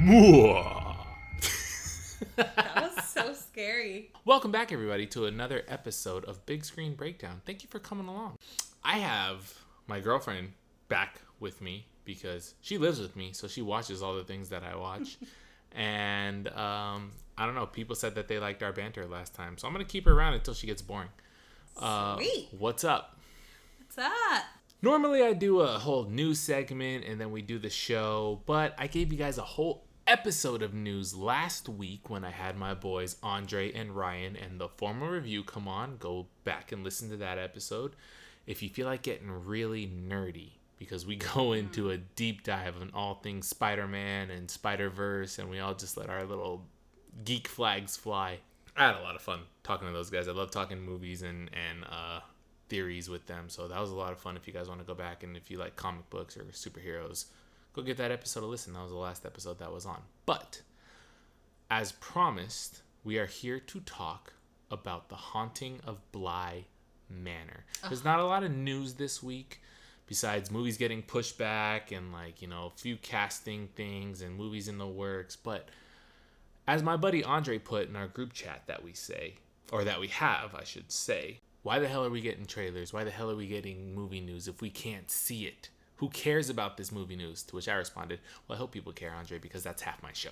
That was so scary. Welcome back, everybody, to another episode of Big Screen Breakdown. Thank you for coming along. I have my girlfriend back with me because she lives with me, so she watches all the things that I watch. And I don't know, people said that they liked our banter last time, so I'm going to keep her around until she gets boring. Sweet. What's up? What's up? Normally I do a whole news segment and then we do the show, but I gave you guys a whole episode of news last week when I had my boys Andre and Ryan and the formal review. Come on, go back and listen to that episode if you feel like getting really nerdy, because we go into a deep dive on all things Spider-Man and Spider-Verse, and we all just let our little geek flags fly. I had a lot of fun talking to those guys. I love talking movies and theories with them, so that was a lot of fun. If you guys want to go back, and if you like comic books or superheroes, go get that episode a listen. That was the last episode that was on. But as promised, we are here to talk about The Haunting of Bly Manor. There's not a lot of news this week besides movies getting pushed back and a few casting things and movies in the works. But as my buddy Andre put in our group chat that we have, I should say, why the hell are we getting trailers? Why the hell are we getting movie news if we can't see it? Who cares about this movie news? To which I responded, well, I hope people care, Andre, because that's half my show.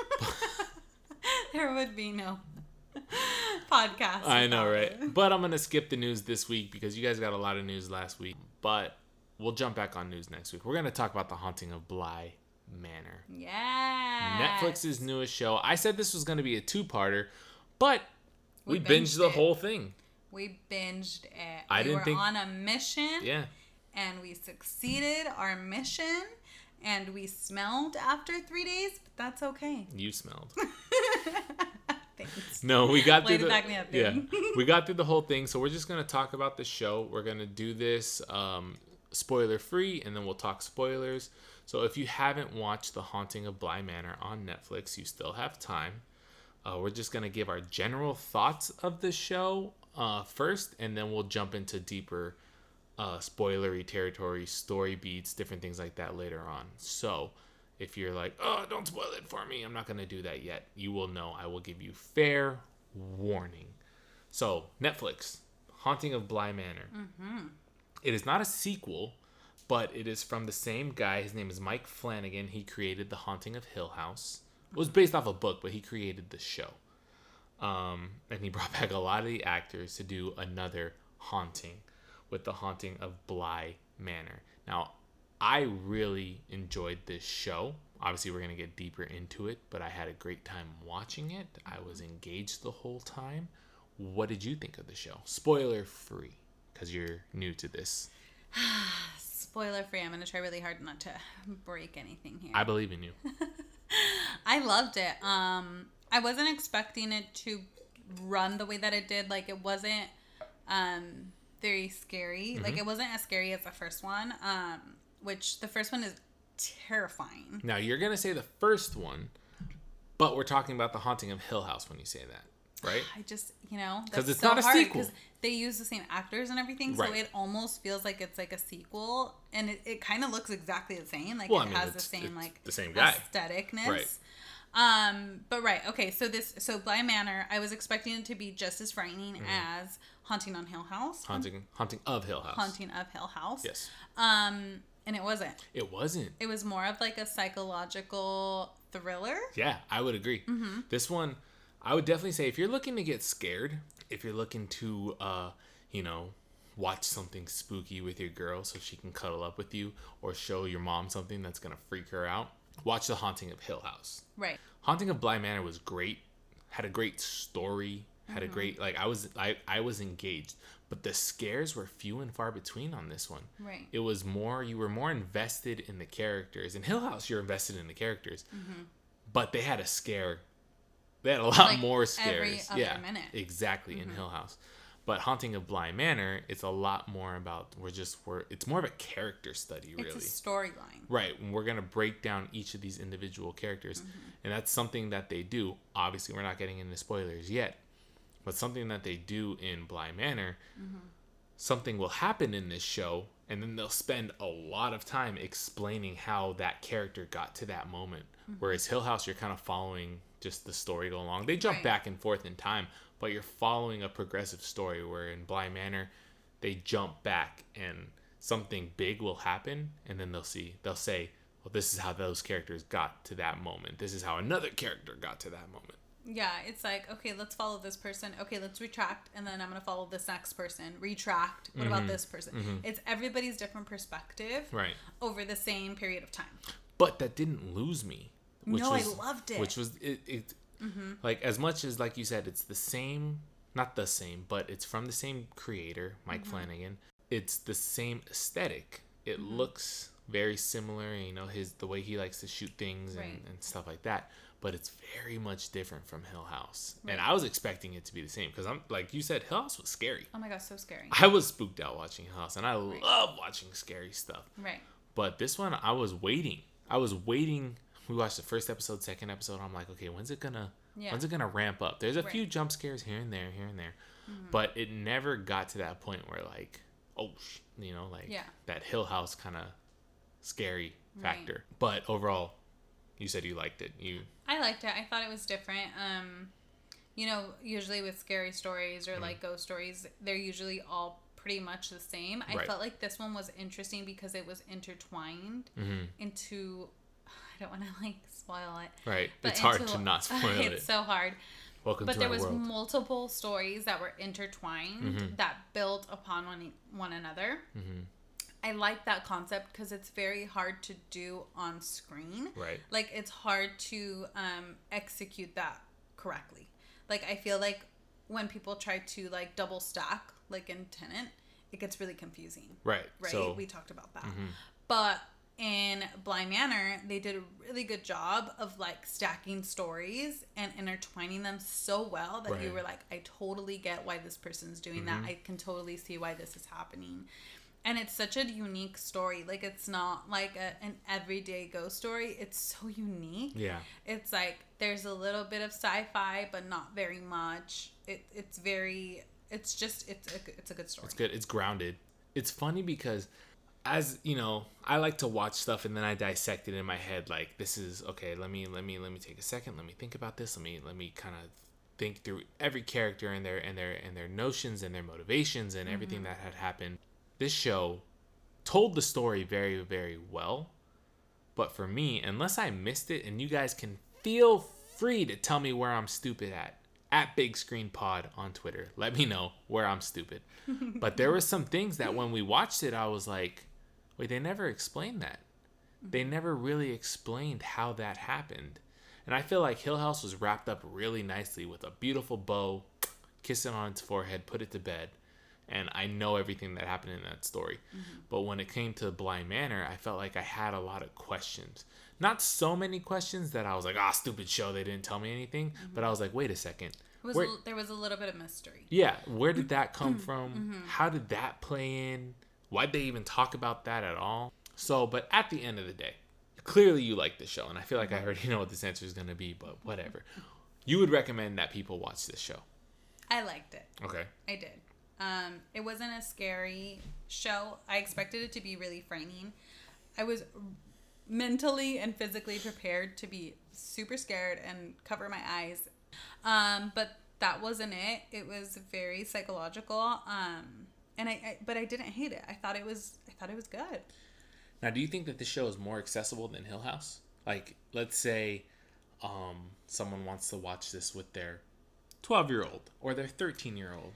There would be no podcast. I know, right? But I'm going to skip the news this week because you guys got a lot of news last week. But we'll jump back on news next week. We're going to talk about The Haunting of Bly Manor. Yeah. Netflix's newest show. I said this was going to be a two-parter, but we binged the whole thing. We binged it. We were on a mission. Yeah. And we succeeded our mission. And we smelled after 3 days, but that's okay. You smelled. Thanks. No, we got through back me up, dude. we got through the whole thing. So we're just going to talk about the show. We're going to do this spoiler free, and then we'll talk spoilers. So if you haven't watched The Haunting of Bly Manor on Netflix, you still have time. We're just going to give our general thoughts of the show first, and then we'll jump into deeper spoilery territory, story beats, different things like that later on. So if you're like, oh, don't spoil it for me, I'm not going to do that yet. You will know. I will give you fair warning. So Netflix, Haunting of Bly Manor. Mm-hmm. It is not a sequel, but it is from the same guy. His name is Mike Flanagan. He created The Haunting of Hill House. It was based off a book, but he created the show. And he brought back a lot of the actors to do another haunting with The Haunting of Bly Manor. Now, I really enjoyed this show. Obviously, we're going to get deeper into it, but I had a great time watching it. I was engaged the whole time. What did you think of the show? Spoiler free, because you're new to this. Spoiler free. I'm going to try really hard not to break anything here. I believe in you. I loved it. I wasn't expecting it to run the way that it did. Like, it wasn't very scary. Mm-hmm. Like, it wasn't as scary as the first one, which the first one is terrifying. Now, you're going to say the first one, but we're talking about The Haunting of Hill House when you say that, right? I just, because it's so not a sequel. Because they use the same actors and everything, right. So it almost feels like it's like a sequel, and it kind of looks exactly the same. Like, well, it has the same, like, the same guy. Aestheticness. Right. But right, okay, so Bly Manor, I was expecting it to be just as frightening as Haunting on Hill House. Haunting of Hill House. Haunting of Hill House. Yes. And it wasn't. It wasn't. It was more of like a psychological thriller. Yeah, I would agree. Mm-hmm. This one, I would definitely say if you're looking to get scared, if you're looking to, watch something spooky with your girl so she can cuddle up with you, or show your mom something that's going to freak her out, watch The Haunting of Hill House. Right. Haunting of Bly Manor was great. Had a great story. Had a great, I was engaged. But the scares were few and far between on this one. Right. It was more, you were more invested in the characters. In Hill House, you're invested in the characters. Mm-hmm. But they had a scare. They had a lot more scares. Every other minute. Exactly, in Hill House. But Haunting of Bly Manor, it's a lot more about, it's more of a character study, really. It's a storyline. Right. And we're going to break down each of these individual characters. Mm-hmm. And that's something that they do. Obviously, we're not getting into spoilers yet. But something that they do in Bly Manor, something will happen in this show, and then they'll spend a lot of time explaining how that character got to that moment. Whereas Hill House, you're kind of following just the story go along. They jump back and forth in time, but you're following a progressive story, where in Bly Manor, they jump back and something big will happen, and then they'll say, well, this is how those characters got to that moment. This is how another character got to that moment. Yeah, it's like, okay, let's follow this person. Okay, let's retract, and then I'm going to follow this next person. Retract. What about this person? It's everybody's different perspective over the same period of time. But that didn't lose me. I loved it. Which was, like, as much as, like you said, it's the same, not the same, but it's from the same creator, Mike Flanagan. It's the same aesthetic. It looks very similar, you know, the way he likes to shoot things and stuff like that. But it's very much different from Hill House. Right. And I was expecting it to be the same, because I'm like you said, Hill House was scary. Oh my gosh, so scary. I was spooked out watching Hill House, and I love watching scary stuff. Right. But this one, I was waiting. We watched the first episode, second episode. I'm like, okay, when's it gonna ramp up? There's a few jump scares here and there. But it never got to that point where, like, that Hill House kind of scary factor. But overall, you said you liked it. I liked it. I thought it was different. Usually with scary stories or like ghost stories, they're usually all pretty much the same. I felt like this one was interesting because it was intertwined into, I don't want to like spoil it. Right. But it's hard to not spoil it. It's so hard. Welcome to our world. But there was multiple stories that were intertwined that built upon one another. I like that concept because it's very hard to do on screen. Right. Like, it's hard to execute that correctly. Like, I feel like when people try to, like, double stack, like in Tenet, it gets really confusing. Right. So, we talked about that. But in Bly Manor, they did a really good job of, like, stacking stories and intertwining them so well that you were like, I totally get why this person's doing that. I can totally see why this is happening. And it's such a unique story. Like, it's not like an everyday ghost story. It's so unique. Yeah. It's like there's a little bit of sci-fi, but not very much. It's a good story. It's good. It's grounded. It's funny because, as you know, I like to watch stuff and then I dissect it in my head. Like, this is okay. Let me take a second. Let me think about this. Let me kind of think through every character and their notions and their motivations and everything that had happened. This show told the story very, very well. But for me, unless I missed it, and you guys can feel free to tell me where I'm stupid at Big Screen Pod on Twitter. Let me know where I'm stupid. But there were some things that when we watched it, I was like, wait, they never explained that. They never really explained how that happened. And I feel like Hill House was wrapped up really nicely with a beautiful bow, kissing on its forehead, put it to bed. And I know everything that happened in that story. But when it came to Bly Manor, I felt like I had a lot of questions. Not so many questions that I was like, stupid show, they didn't tell me anything. But I was like, wait a second. There was a little bit of mystery. Yeah. Where did that come from? How did that play in? Why'd they even talk about that at all? So, but at the end of the day, clearly you like the show. And I feel like I already know what this answer is going to be, but whatever. You would recommend that people watch this show? I liked it. Okay. I did. It wasn't a scary show. I expected it to be really frightening. I was mentally and physically prepared to be super scared and cover my eyes. But that wasn't it. It was very psychological. But I didn't hate it. I thought it was good. Now, do you think that this show is more accessible than Hill House? Like, let's say someone wants to watch this with their 12-year-old or their 13-year-old.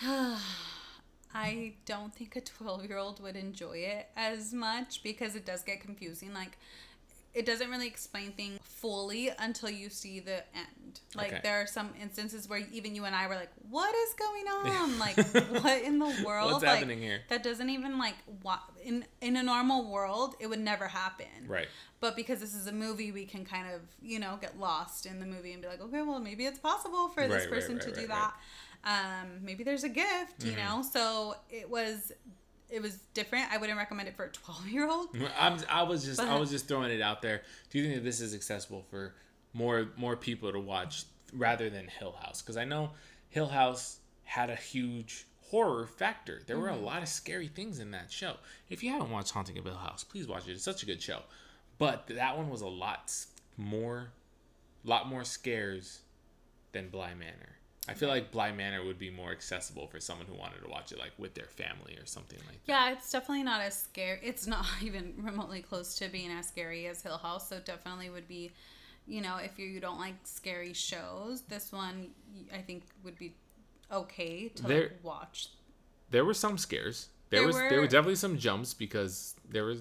I don't think a 12-year-old would enjoy it as much because it does get confusing. Like, it doesn't really explain things fully until you see the end. Like, there are some instances where even you and I were like, what is going on? Like, what in the world? What's happening here? That doesn't even, like, in a normal world, it would never happen. Right. But because this is a movie, we can kind of, get lost in the movie and be like, okay, well, maybe it's possible for this person to do that. Maybe there's a gift, So it was different. I wouldn't recommend it for a 12-year-old. I was just throwing it out there. Do you think that this is accessible for more people to watch rather than Hill House? Because I know Hill House had a huge horror factor. There were a lot of scary things in that show. If you haven't watched Haunting of Hill House, please watch it. It's such a good show. But that one was a lot more scares than Bly Manor. I feel like Bly Manor would be more accessible for someone who wanted to watch it like with their family or something like that. Yeah, it's definitely not as scary. It's not even remotely close to being as scary as Hill House. So definitely would be, if you don't like scary shows, this one I think would be okay to watch. There were some scares. There were definitely some jumps because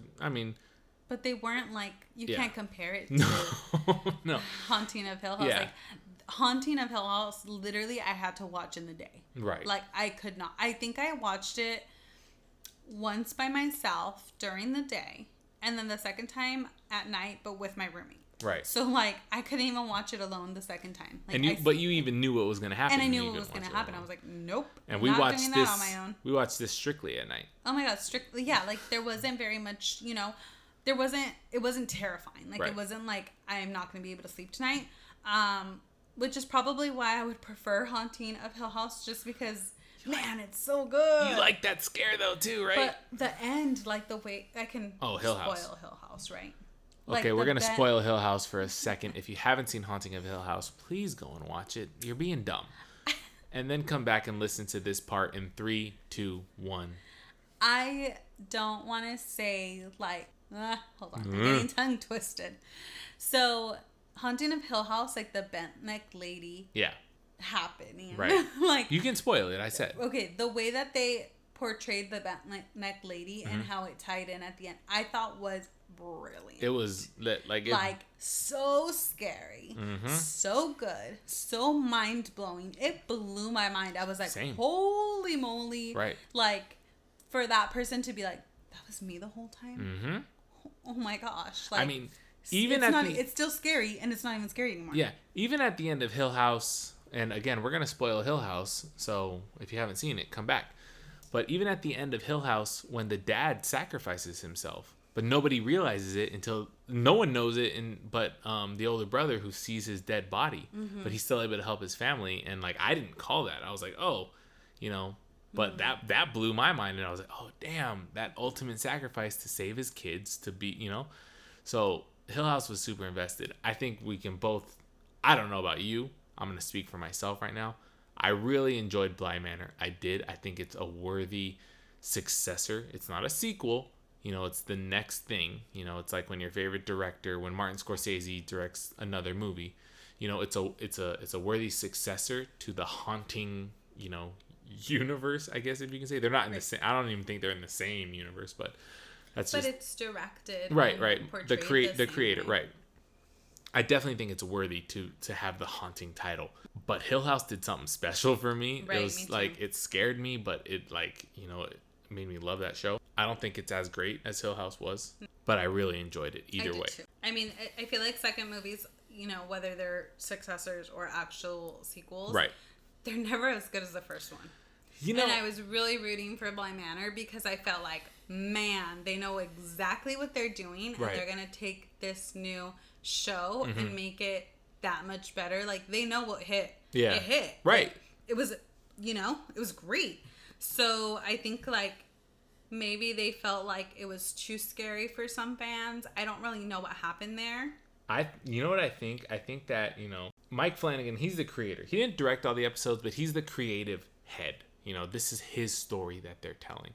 but they weren't like you can't compare it to no. Haunting of Hill House. Yeah. Like Haunting of Hill House, literally I had to watch in the day. Right. Like I could not. I think I watched it once by myself during the day, and then the second time at night, but with my roommate. Right. So like I couldn't even watch it alone the second time. Like, but you even knew what was going to happen. And I knew what was going to happen. I was like, nope. And we watched this on my own. We watched this strictly at night. Oh my god, strictly. Yeah, like there wasn't very much, it wasn't terrifying. Like it wasn't like I'm not going to be able to sleep tonight. Which is probably why I would prefer Haunting of Hill House, just because, man, it's so good. You like that scare though too, right? But the end, like the way I can Hill spoil House. Hill House, right? Okay, we're going to spoil Hill House for a second. If you haven't seen Haunting of Hill House, please go and watch it. You're being dumb. And then come back and listen to this part in 3, 2, 1. I don't want to say, like, hold on. I'm getting tongue twisted. So, Haunting of Hill House, like the bent neck lady. Yeah. Happening. Right. Like, you can spoil it, I said. Okay, the way that they portrayed the bent neck lady and how it tied in at the end, I thought was brilliant. It was so scary, so good, so mind blowing. It blew my mind. I was like, Same. Holy moly! Right. Like for that person to be like, that was me the whole time. Oh my gosh! Like, I mean, it's still scary, and it's not even scary anymore. Yeah, even at the end of Hill House, and again, we're gonna spoil Hill House, so if you haven't seen it, come back. But even at the end of Hill House, when the dad sacrifices himself, but nobody realizes it until no one knows it, but the older brother who sees his dead body, but he's still able to help his family. And like I didn't call that. I was like, but that blew my mind, and I was like, oh damn, that ultimate sacrifice to save his kids to be, So Hill House was super invested. I think we can both. I don't know about you. I'm gonna speak for myself right now. I really enjoyed Bly Manor. I did. I think it's a worthy successor. It's not a sequel. It's the next thing. It's like when your favorite director, when Martin Scorsese directs another movie, it's a worthy successor to the Haunting, universe, I guess, if you can say. They're not in the same. I don't even think they're in the same universe, but that's just. But it's directed. Right. The creator, right. I definitely think it's worthy to have the Haunting title. But Hill House did something special for me. Right, it was like, it scared me, but it it made me love that show. I don't think it's as great as Hill House was, but I really enjoyed it either way. Too. I mean, I feel like second movies, whether they're successors or actual sequels, right, they're never as good as the first one. And I was really rooting for Bly Manor because I felt like, man, they know exactly what they're doing, and they're going to take this new show and make it that much better. Like, they know what hit. Yeah. It hit. Right. Like, it was, it was great. So I think, like, maybe they felt like it was too scary for some fans. I don't really know what happened there. You know what I think? I think that, Mike Flanagan, he's the creator. He didn't direct all the episodes, but he's the creative head. This is his story that they're telling.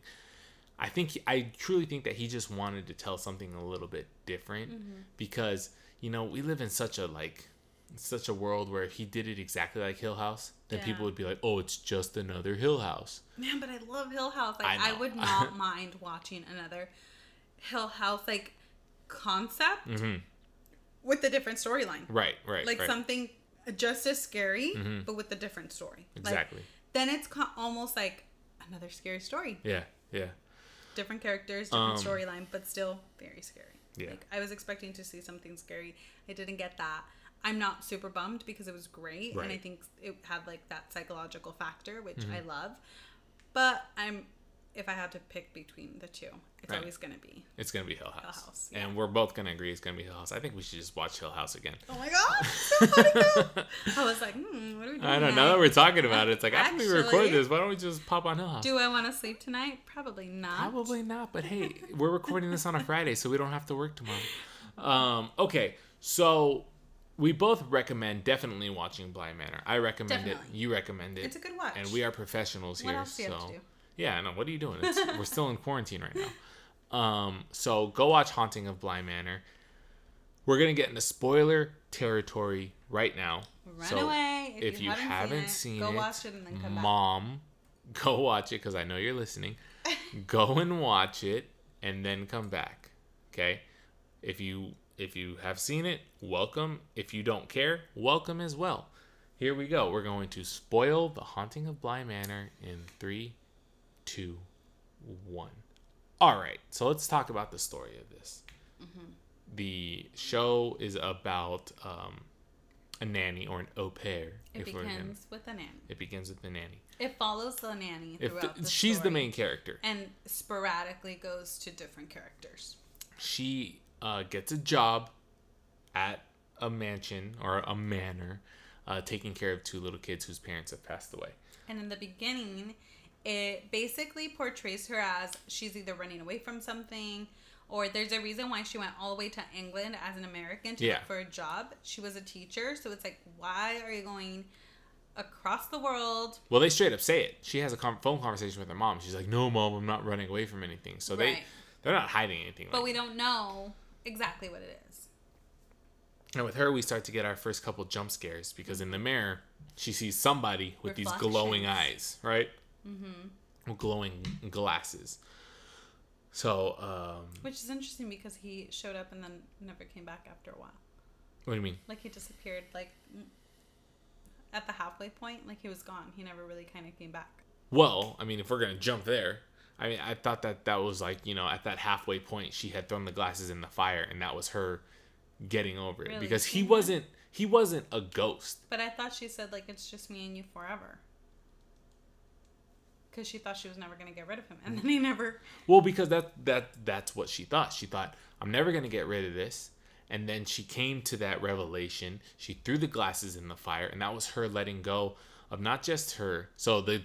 I truly think that he just wanted to tell something a little bit different because, we live in such a world where if he did it exactly like Hill House, then people would be like, oh, it's just another Hill House. Man, but I love Hill House. Like, I would not mind watching another Hill House, like, concept with a different storyline. Right. Like, something just as scary, but with a different story. Exactly. Like, then it's almost like another scary story. Yeah. Different characters, different storyline, but still very scary. Yeah. Like, I was expecting to see something scary. I didn't get that. I'm not super bummed because it was great. Right. And I think it had like that psychological factor, which I love. But if I had to pick between the two, it's always going to be. It's going to be Hill House. Yeah. And we're both going to agree it's going to be Hill House. I think we should just watch Hill House again. Oh my God. So I was like, what are we doing? I don't know. Now that we're talking about it, it's like, after we record Actually, this, why don't we just pop on Hill House? Do I want to sleep tonight? Probably not. Probably not, but hey, we're recording this on a Friday, so we don't have to work tomorrow. Okay, so we both recommend definitely watching Bly Manor. I recommend it. You recommend it. It's a good watch. And we are professionals here. What else do you have to do? Yeah, no, what are you doing? We're still in quarantine right now. So go watch Haunting of Bly Manor. We're going to get into spoiler territory right now. Run away. If you haven't seen go it, watch it and then come back. Mom, go watch it because I know you're listening. Go and watch it and then come back. Okay? If you have seen it, welcome. If you don't care, welcome as well. Here we go. We're going to spoil The Haunting of Bly Manor in 3, 2, 1. All right, so let's talk about the story of this. The show is about a nanny or an au pair. It begins with a nanny. It begins with the nanny. It follows the nanny throughout the She's story the main character. and sporadically goes to different characters. She gets a job at a mansion or a manor, taking care of 2 little kids whose parents have passed away. And in the beginning, it basically portrays her as she's either running away from something, or there's a reason why she went all the way to England as an American to look for a job. She was a teacher, so it's like, why are you going across the world? Well, they straight up say it. She has a phone conversation with her mom. She's like, "No, Mom, I'm not running away from anything." So they're not hiding anything. But we don't know exactly what it is. And with her, we start to get our first couple jump scares because in the mirror, she sees somebody with these glowing eyes, right? Mm-hmm. Glowing glasses. So, which is interesting because he showed up and then never came back after a while. What do you mean? Like he disappeared, like at the halfway point, like he was gone. He never really kind of came back. Well, I mean, if we're gonna jump there, I mean, I thought that was like, at that halfway point, she had thrown the glasses in the fire, and that was her getting over it because he wasn't a ghost. But I thought she said like it's just me and you forever. Because she thought she was never going to get rid of him. And then he never... Well, because that's what she thought. She thought, I'm never going to get rid of this. And then she came to that revelation. She threw the glasses in the fire. And that was her letting go of not just her... So, the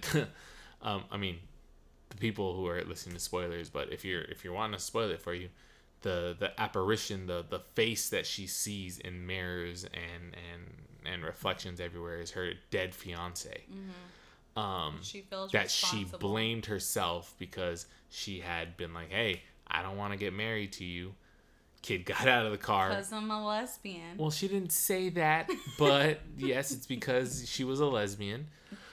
people who are listening to spoilers, but if you're wanting to spoil it for you, the apparition, the face that she sees in mirrors and reflections everywhere is her dead fiancé. Mm-hmm. She feels that she blamed herself because she had been like, "Hey, I don't want to get married to you." Kid got out of the car. Because I'm a lesbian. Well, she didn't say that, but yes, it's because she was a lesbian.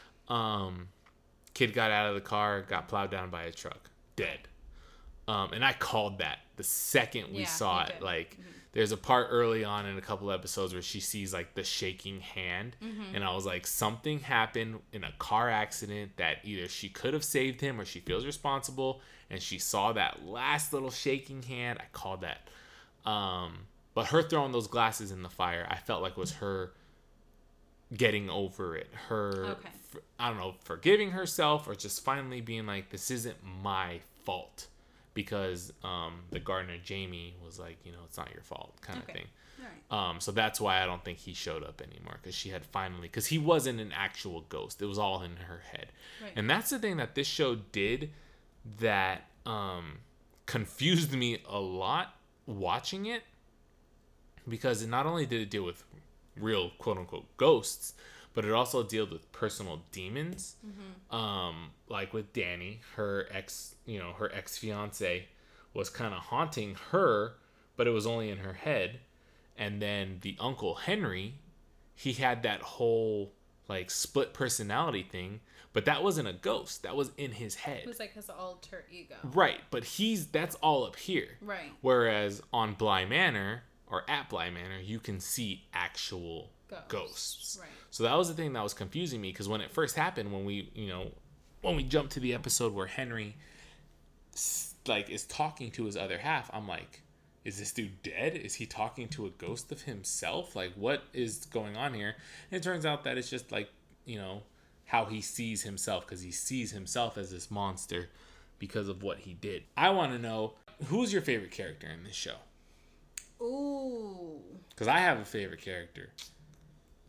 Kid got out of the car, got plowed down by a truck, dead. And I called that the second we saw it. Like, there's a part early on in a couple episodes where she sees like the shaking hand, and I was like, something happened in a car accident that either she could have saved him or she feels responsible, and she saw that last little shaking hand. I called that. But her throwing those glasses in the fire, I felt like was her getting over it. I don't know, forgiving herself or just finally being like, this isn't my fault. Because the gardener Jamie was like, it's not your fault kind of thing. Right. So that's why I don't think he showed up anymore, because she had finally, because he wasn't an actual ghost. It was all in her head. Right. And that's the thing that this show did that confused me a lot watching it, because not only did it deal with real quote unquote ghosts, but it also dealt with personal demons. Like with Danny, her ex fiance was kind of haunting her, but it was only in her head. And then the Uncle Henry, he had that whole like split personality thing, but that wasn't a ghost. That was in his head. It was like his alter ego. Right, but that's all up here. Right. Whereas on Bly Manor or at Bly Manor, you can see actual ghosts. Right. So that was the thing that was confusing me, because when it first happened, when we jumped to the episode where Henry like is talking to his other half, I'm like, is this dude dead? Is he talking to a ghost of himself? Like, what is going on here? And it turns out that it's just like, how he sees himself, because he sees himself as this monster because of what he did. I want to know, who's your favorite character in this show? Ooh. Because I have a favorite character.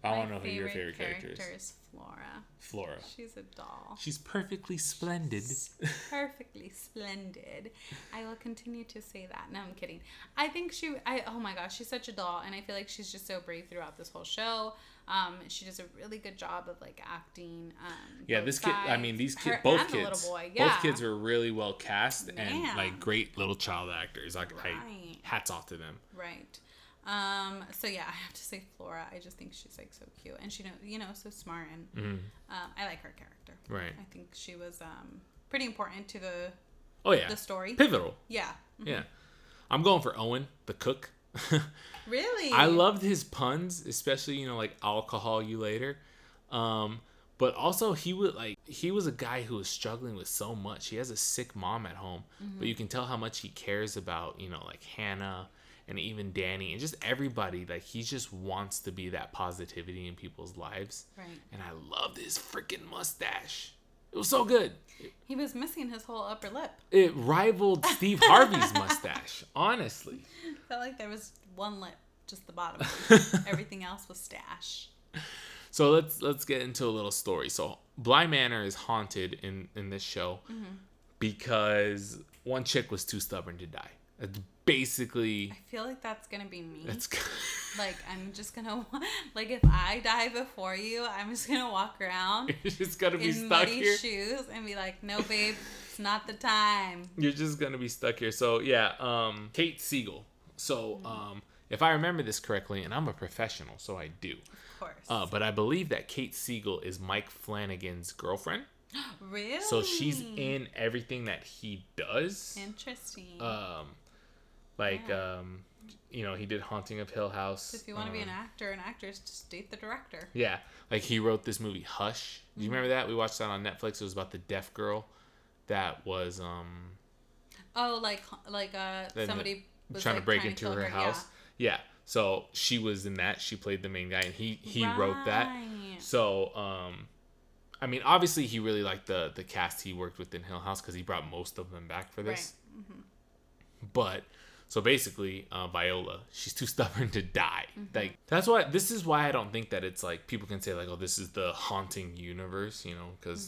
I want to know who your favorite character is. Is Flora. Flora. She's a doll. She's perfectly splendid. Perfectly splendid. I will continue to say that. No, I'm kidding. I think oh my gosh, she's such a doll, and I feel like she's just so brave throughout this whole show. She does a really good job of like acting. Yeah, this kid. I mean, these kids, both kids, little boy. Yeah. Both kids were really well cast and like great little child actors. Like, hats off to them. Right. So yeah, I have to say Flora. I just think she's like so cute, and she so smart, and I like her character. Right. I think she was pretty important to the the story. Pivotal. Yeah. Mm-hmm. Yeah. I'm going for Owen, the cook. Really? I loved his puns, especially like I'll call you later. But also he was a guy who was struggling with so much. He has a sick mom at home, but you can tell how much he cares about like Hannah and even Danny and just everybody. Like he just wants to be that positivity in people's lives. Right. And I loved his freaking mustache. It was so good. He was missing his whole upper lip. It rivaled Steve Harvey's mustache, honestly. Felt like there was one lip, just the bottom. Everything else was stash. So let's get into a little story. So Bly Manor is haunted in this show because one chick was too stubborn to die. It's basically... I feel like that's gonna be me. That's like I'm just gonna if I die before you, I'm just gonna walk around. You're just gonna be in stuck muddy here. Shoes and be like, no, babe, it's not the time. You're just gonna be stuck here. So yeah, Kate Siegel. So if I remember this correctly, and I'm a professional, so I do. Of course. But I believe that Kate Siegel is Mike Flanagan's girlfriend. Really? So she's in everything that he does. Interesting. He did Haunting of Hill House. If you want to be an actor and actress, just date the director. Yeah, like he wrote this movie Hush. Do you remember that? We watched that on Netflix. It was about the deaf girl that was somebody was trying to break into her house. Yeah. So she was in that. She played the main guy, and he wrote that. So I mean, obviously he really liked the cast he worked with in Hill House because he brought most of them back for this. Right. Mm-hmm. But so basically, Viola, she's too stubborn to die. Mm-hmm. Like this is why I don't think that it's like people can say like, oh, this is the haunting universe, because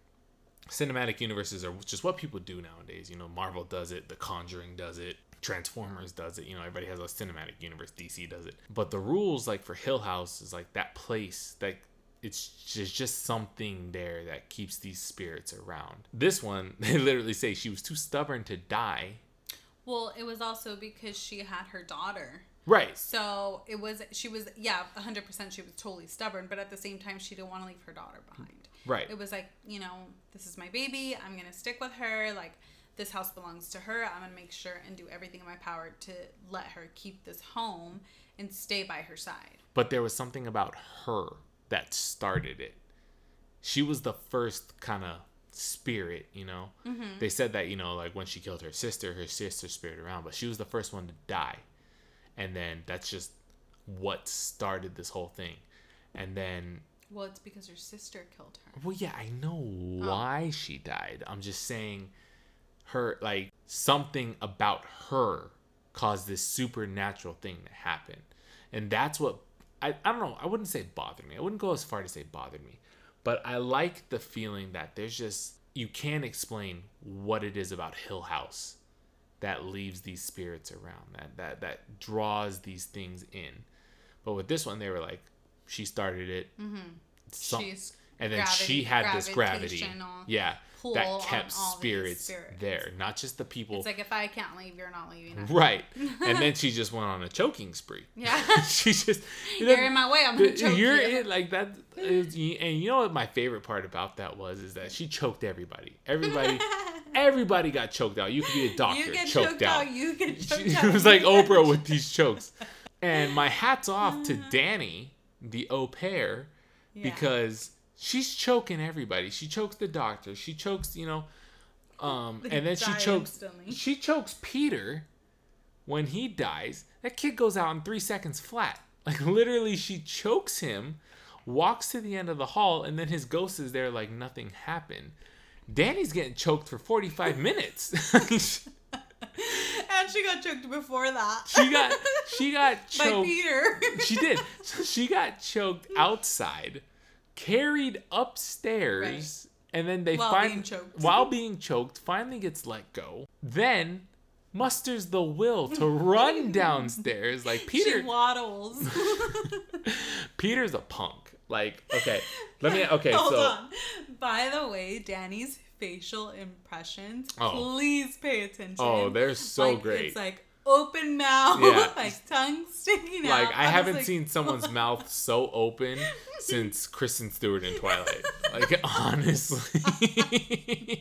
cinematic universes are just what people do nowadays. Marvel does it, The Conjuring does it, Transformers does it. Everybody has a cinematic universe. DC does it. But the rules, like for Hill House, is like that place that it's just something there that keeps these spirits around. This one, they literally say she was too stubborn to die. Well, it was also because she had her daughter. Right. So she was 100% she was totally stubborn, but at the same time, she didn't want to leave her daughter behind. Right. It was like, this is my baby. I'm going to stick with her. Like, this house belongs to her. I'm going to make sure and do everything in my power to let her keep this home and stay by her side. But there was something about her that started it. She was the first kind of spirit, They said that, like when she killed her sister spirit around, but she was the first one to die. And then that's just what started this whole thing. And then... Well, it's because her sister killed her. Well, yeah, I know why she died. I'm just saying her, like, something about her caused this supernatural thing to happen. And that's what... I don't know. I wouldn't say it bothered me. I wouldn't go as far to say it bothered me. But I like the feeling that there's just... You can't explain what it is about Hill House that leaves these spirits around, that draws these things in. But with this one, they were like, she started it. Mm-hmm. And then she had this gravity. Yeah. That kept spirits there. Not just the people. It's like, if I can't leave, you're not leaving. Right. And then she just went on a choking spree. Yeah. She just... You're in my way, I'm going to choke you. You're in, like, that... And you know what my favorite part about that was? Is that she choked everybody. Everybody got choked out. You could be a doctor. You get choked out. You get choked out. It was like Oprah with these chokes. And my hat's off to Danny, the au pair, because... She's choking everybody. She chokes the doctor. She chokes, and then she chokes Peter when he dies. That kid goes out in 3 seconds flat. Like, literally, she chokes him, walks to the end of the hall, and then his ghost is there like nothing happened. Danny's getting choked for 45 minutes. And she got choked before that. She got choked by Peter. She did. So she got choked outside, carried upstairs, and then while being choked, finally gets let go. Then musters the will to run downstairs. Like Peter She waddles. Peter's a punk. Like, okay. Hold on. By the way, Danny's facial impressions, please pay attention. Oh, they're so great. It's like open mouth, like tongue sticking out. Like, I haven't seen someone's mouth so open since Kristen Stewart in Twilight. Like, honestly.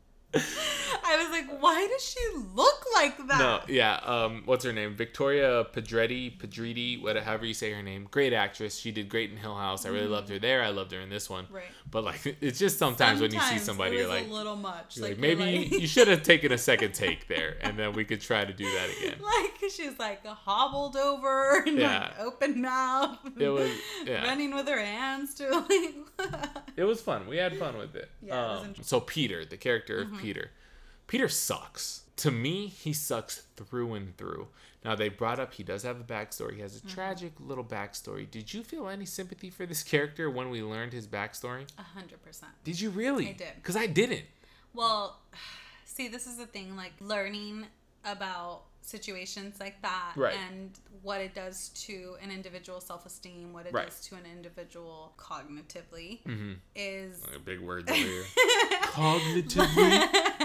I was like, why does she look like that? No, yeah. What's her name? Victoria Pedretti, whatever you say her name. Great actress. She did great in Hill House. I really loved her there. I loved her in this one. Right. But like, it's just sometimes when you see somebody, it was you're like, a little much. Like maybe you should have taken a second take there, and then we could try to do that again. Like she's like hobbled over and like open mouth. It was running with her hands to like. It was fun. We had fun with it. Yeah. It was interesting. So Peter, the character of Peter sucks. To me, he sucks through and through. Now, they brought up he does have a backstory. He has a tragic little backstory. Did you feel any sympathy for this character when we learned his backstory? 100%. Did you really? I did. Because I didn't. Well, see, this is the thing. Like, learning about situations like that and what it does to an individual's self-esteem, what it does to an individual cognitively is... Like a big word over here. Cognitively?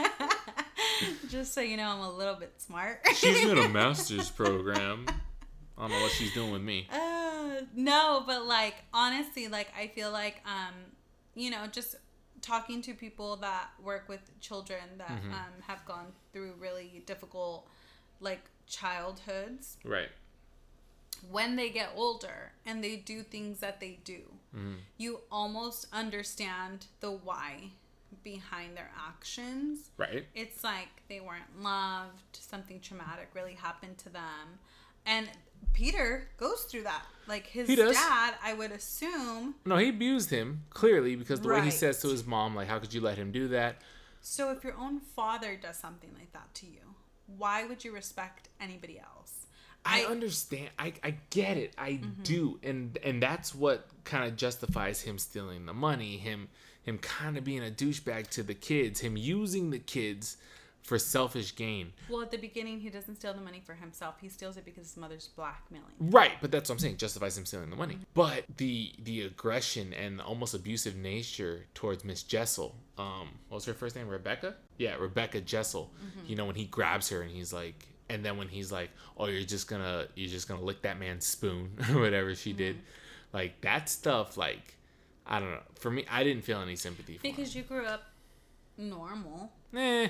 Just so you know, I'm a little bit smart. She's in a master's program. I don't know what she's doing with me. No, but like, honestly, like, I feel like, you know, just talking to people that work with children that have gone through really difficult, like, childhoods. Right. When they get older and they do things that they do, you almost understand the why behind their actions. Right. It's like they weren't loved, something traumatic really happened to them. And Peter goes through that. Like, his dad, I would assume... No, he abused him, clearly, because the way he says to his mom, like, how could you let him do that? So if your own father does something like that to you, why would you respect anybody else? I understand. I get it. I do. And that's what kind of justifies him stealing the money, him kind of being a douchebag to the kids, him using the kids for selfish gain. Well, at the beginning, he doesn't steal the money for himself. He steals it because his mother's blackmailing. Right, but that's what I'm saying. Justifies him stealing the money. But the aggression and the almost abusive nature towards Miss Jessel, what was her first name? Rebecca? Yeah, Rebecca Jessel. You know, when he grabs her and he's like, and then when he's like, oh, you're just gonna lick that man's spoon or whatever she did. Like, that stuff, like, I don't know. For me, I didn't feel any sympathy for him. Because you grew up normal. Eh.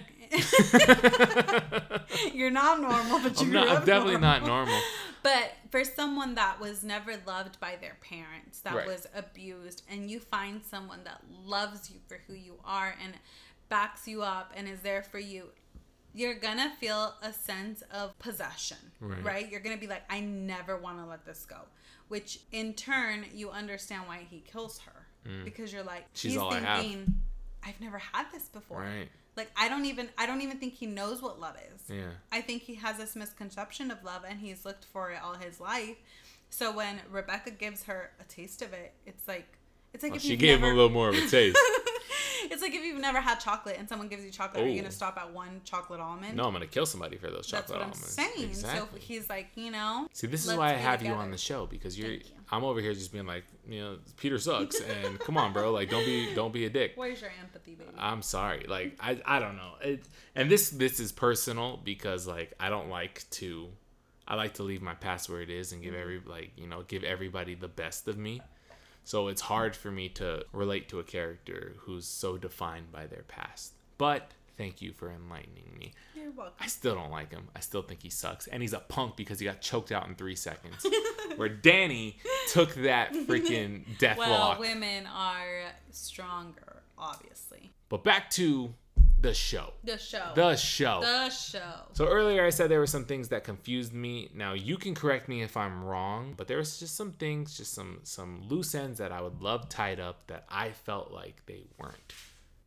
You're not normal, but you grew up I'm definitely not normal. But for someone that was never loved by their parents, that was abused, and you find someone that loves you for who you are and backs you up and is there for you, you're gonna feel a sense of possession, right? You're gonna be like, I never want to let this go. Which in turn, you understand why he kills her. Because you're like, he's all thinking, I've never had this before. Right. Like, I don't even think he knows what love is. Yeah. I think he has this misconception of love and he's looked for it all his life. So when Rebecca gives her a taste of it, it's like if she gave him a little more of a taste. It's like if you've never had chocolate and someone gives you chocolate, are you going to stop at one chocolate almond? No, I'm going to kill somebody for those chocolate almonds. That's what I'm saying. Exactly. So he's like, you know. See, this is why I have you on the show, because I'm over here just being like, you know, Peter sucks, and come on, bro, like, don't be a dick. Where's your empathy, baby? I'm sorry, like, I don't know, and this is personal because, like, I like to leave my past where it is and give everybody the best of me. So it's hard for me to relate to a character who's so defined by their past. But thank you for enlightening me. You're welcome. I still don't like him. I still think he sucks. And he's a punk because he got choked out in 3 seconds. Where Danny took that freaking death walk. Well, women are stronger, obviously. But back to the show. The show. So earlier I said there were some things that confused me. Now you can correct me if I'm wrong, but there was just some things, just some loose ends that I would love tied up that I felt like they weren't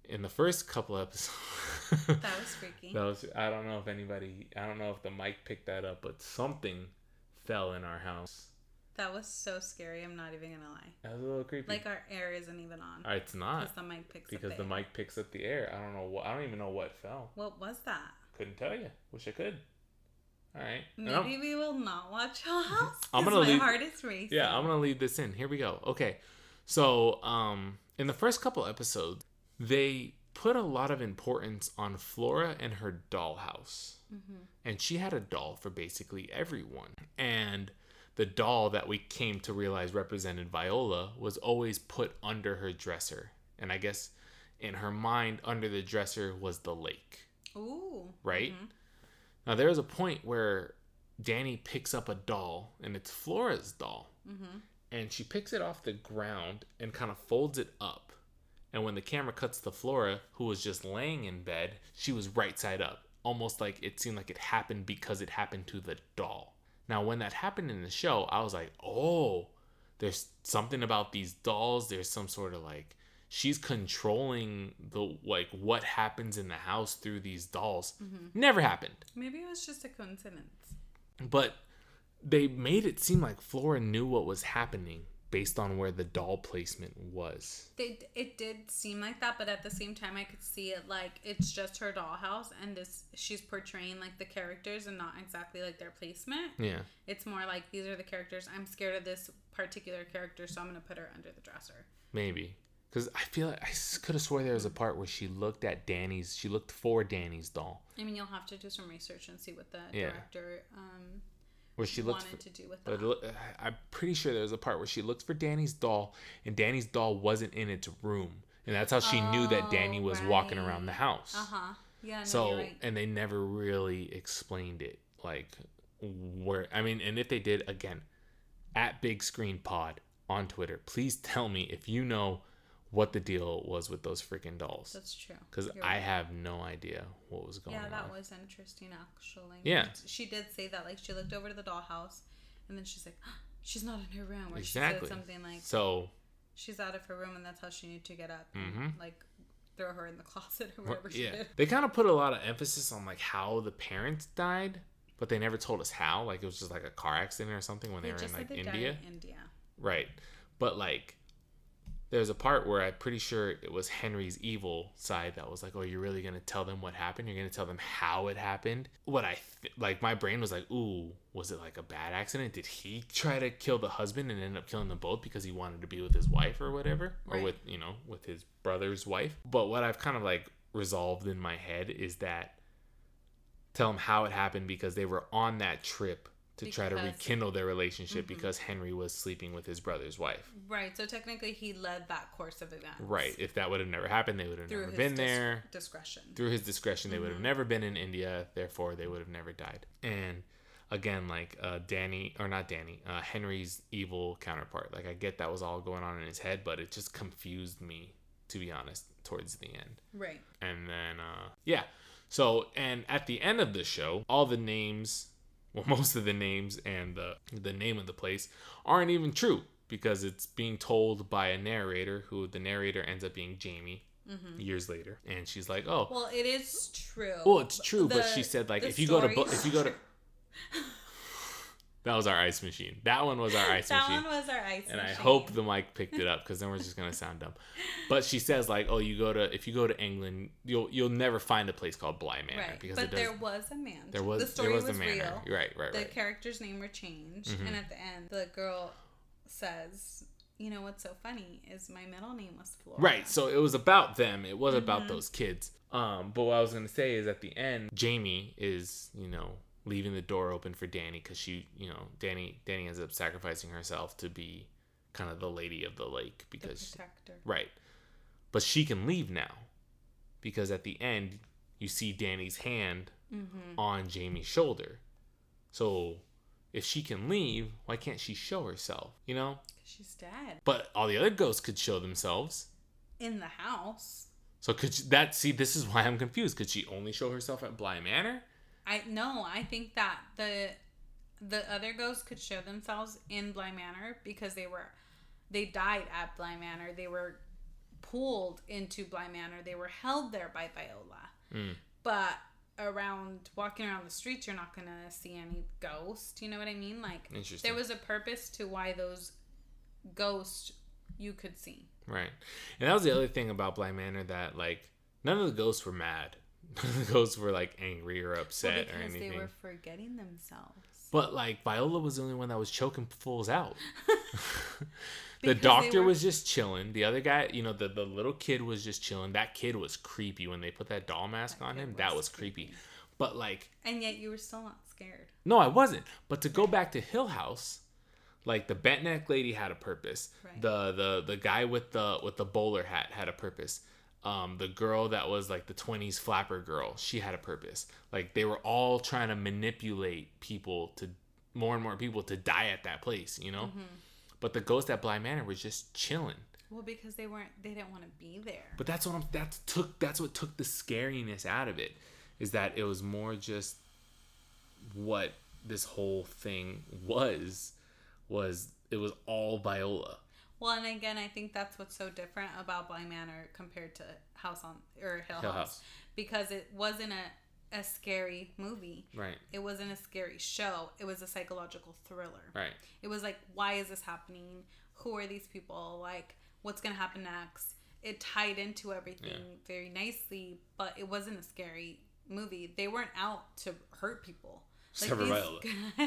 in the first couple episodes. That was freaky. I don't know if the mic picked that up, but something fell in our house. That was so scary. I'm not even gonna lie. That was a little creepy. Like our air isn't even on. It's not. Because the mic picks Because up the mic picks up the air. I don't even know what fell. What was that? Couldn't tell you. Wish I could. All right. Maybe we will not watch Hill House. I'm gonna my heart is racing. Yeah, I'm gonna leave this in. Here we go. Okay. So, in the first couple episodes, they put a lot of importance on Flora and her dollhouse. Mm-hmm. And she had a doll for basically everyone. And the doll that we came to realize represented Viola was always put under her dresser. And I guess in her mind, under the dresser was the lake. Ooh. Right? Mm-hmm. Now, there's a point where Dani picks up a doll, and it's Flora's doll. Mm-hmm. And she picks it off the ground and kind of folds it up. And when the camera cuts to Flora, who was just laying in bed, she was right side up. Almost like it seemed like it happened because it happened to the doll. Now, when that happened in the show, I was like, oh, there's something about these dolls. There's some sort of like, she's controlling what happens in the house through these dolls. Mm-hmm. Never happened. Maybe it was just a coincidence. But they made it seem like Flora knew what was happening based on where the doll placement was. It did seem like that, but at the same time, I could see it like it's just her dollhouse, and she's portraying like the characters and not exactly like their placement. Yeah. It's more like these are the characters. I'm scared of this particular character, so I'm gonna put her under the dresser. Maybe. Because I feel like I could have swore there was a part where she looked for Dani's doll. I mean, you'll have to do some research and see what the director where she wanted to do with that. I'm pretty sure there was a part where she looked for Dani's doll, and Dani's doll wasn't in its room, and that's how she knew that Dani was walking around the house. Yeah. No, so, you're right. and they never really explained it, like where. I mean, and if they did, again, at Big Screen Pod on Twitter, please tell me if you know what the deal was with those freaking dolls. That's true. Because I have no idea what was going on. Yeah, that was interesting, actually. Yeah. She did say that, like, she looked over to the dollhouse, and then she's like, oh, she's not in her room. Or exactly. She said something like, so she's out of her room, and that's how she knew to get up. Mm-hmm. And, like, throw her in the closet or whatever she did. They kind of put a lot of emphasis on, like, how the parents died, but they never told us how. Like, it was just, like, a car accident or something when they were in, like, India. Right. But, like, there's a part where I'm pretty sure it was Henry's evil side that was like, oh, you're really going to tell them what happened? You're going to tell them how it happened? My brain was like, ooh, was it like a bad accident? Did he try to kill the husband and end up killing them both because he wanted to be with his wife or whatever? Right. Or with his brother's wife? But what I've kind of like resolved in my head is that tell them how it happened because they were on that trip to try to rekindle their relationship because Henry was sleeping with his brother's wife. Right. So technically he led that course of events. Right. If that would have never happened, they would have never been there. Discretion. Through his discretion, they would have never been in India. Therefore, they would have never died. And again, like Henry's evil counterpart. Like I get that was all going on in his head, but it just confused me, to be honest, towards the end. Right. And then, So, and at the end of the show, all the names... Well, most of the names and the name of the place aren't even true because it's being told by a narrator who the narrator ends up being Jamie years later. And she's like, oh. Well, it is true. Well, it's true, but she said like if you go to That was our ice machine. That one was our ice machine. That one was our ice machine. And I hope the mic picked it up because then we're just gonna sound dumb. But she says like, oh, if you go to England, you'll never find a place called Bly Manor. Right. Because but there was a manor. The story was real. Right. The character's name were changed, and at the end, the girl says, "You know what's so funny is my middle name was Flora." Right. So it was about them. It was about those kids. But what I was gonna say is at the end, Jamie is leaving the door open for Dani because she, Dani ends up sacrificing herself to be kind of the lady of the lake because the protector. Right. But she can leave now because at the end you see Dani's hand on Jamie's shoulder. So if she can leave, why can't she show herself? Because she's dead. But all the other ghosts could show themselves in the house. So this is why I'm confused. Could she only show herself at Bly Manor? I think that the other ghosts could show themselves in Bly Manor because they died at Bly Manor. They were pulled into Bly Manor. They were held there by Viola. But walking around the streets, you're not gonna see any ghosts. You know what I mean? Like, there was a purpose to why those ghosts you could see. Right. And that was the other thing about Bly Manor, that like none of the ghosts were mad. None of the ghosts were like angry or upset or anything. Because they were forgetting themselves. But like Viola was the only one that was choking fools out. The doctor was just chilling. The other guy, you know, the little kid was just chilling. That kid was creepy when they put that doll mask on him. That was creepy. But like, and yet you were still not scared. No, I wasn't. But to go back to Hill House, like the bent neck lady had a purpose. Right. The guy with the bowler hat had a purpose. The girl that was like the 20s flapper girl, she had a purpose. Like they were all trying to manipulate people to more and more people to die at that place, you know? Mm-hmm. But the ghost at Bly Manor was just chilling. Well, because they didn't want to be there. But that's what took the scariness out of it, is that it was more just what this whole thing was it was all Viola. Well, and again, I think that's what's so different about Bly Manor compared to Hill House. Because it wasn't a scary movie. Right. It wasn't a scary show. It was a psychological thriller. Right. It was like, why is this happening? Who are these people? Like, what's going to happen next? It tied into everything very nicely, but it wasn't a scary movie. They weren't out to hurt people. Except for Viola.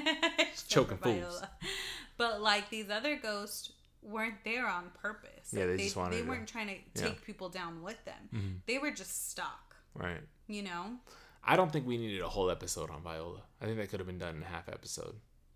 Choking fools. But like these other ghosts weren't there on purpose. Yeah, they just wanted They weren't trying to take people down with them. Mm-hmm. They were just stuck. Right. You know? I don't think we needed a whole episode on Viola. I think that could have been done in a half episode.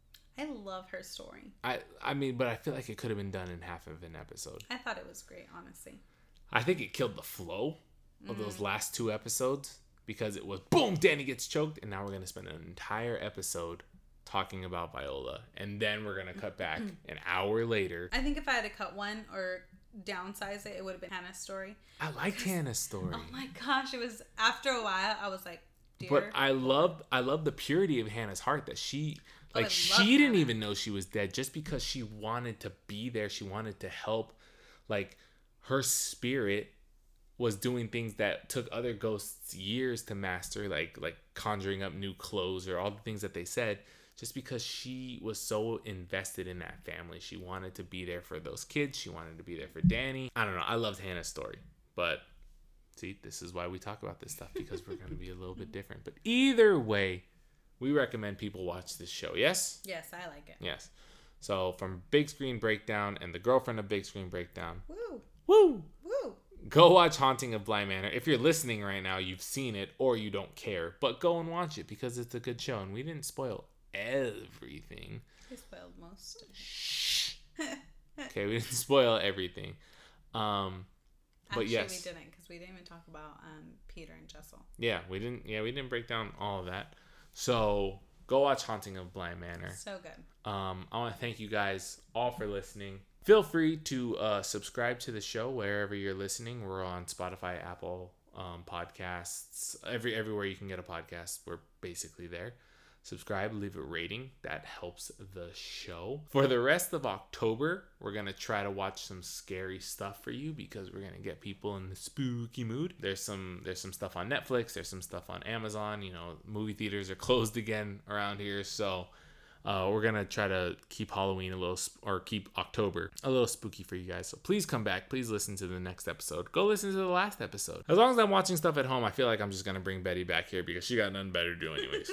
I love her story. I mean, but I feel like it could have been done in half of an episode. I thought it was great, honestly. I think it killed the flow of those last 2 episodes, because it was boom, Danny gets choked, and now we're going to spend an entire episode talking about Viola, and then we're going to cut back an hour later. I think if I had to cut one or downsize it, it would have been Hannah's story. I liked Hannah's story. Oh my gosh, it was, after a while, I was like, dear. But I love the purity of Hannah's heart, that she didn't even know she was dead, just because she wanted to be there. She wanted to help. Like, her spirit was doing things that took other ghosts years to master, like conjuring up new clothes or all the things that they said, just because she was so invested in that family. She wanted to be there for those kids. She wanted to be there for Danny. I don't know. I loved Hannah's story. But see, this is why we talk about this stuff, because we're going to be a little bit different. But either way, we recommend people watch this show. Yes? Yes, I like it. Yes. So from Big Screen Breakdown and the girlfriend of Big Screen Breakdown. Woo! Woo! Woo! Go watch Haunting of Bly Manor. If you're listening right now, you've seen it or you don't care. But go and watch it, because it's a good show. And we didn't spoil everything. We spoiled most. Shh. Okay, we didn't spoil everything. But actually, yes, we didn't, because we didn't even talk about Peter and Jessel. Yeah, we didn't break down all of that. So go watch Haunting of Bly Manor. So good. I want to thank you guys all for listening. Feel free to subscribe to the show wherever you're listening. We're on Spotify, Apple Podcasts, everywhere you can get a podcast. We're basically there. Subscribe, leave a rating. That helps the show. For the rest of October, we're going to try to watch some scary stuff for you, because we're going to get people in the spooky mood. There's some stuff on Netflix. There's some stuff on Amazon. You know, movie theaters are closed again around here. So we're going to try to keep Halloween keep October a little spooky for you guys. So please come back. Please listen to the next episode. Go listen to the last episode. As long as I'm watching stuff at home, I feel like I'm just going to bring Betty back here, because she got nothing better to do anyways.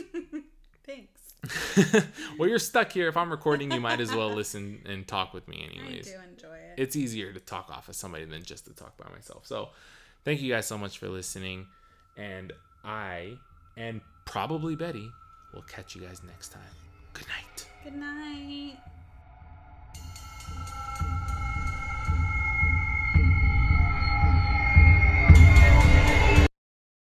Thanks. Well, you're stuck here. If I'm recording, you might as well listen and talk with me anyways. I do enjoy it. It's easier to talk off of somebody than just to talk by myself. So thank you guys so much for listening. And I, and probably Betty, will catch you guys next time. Good night. Good night.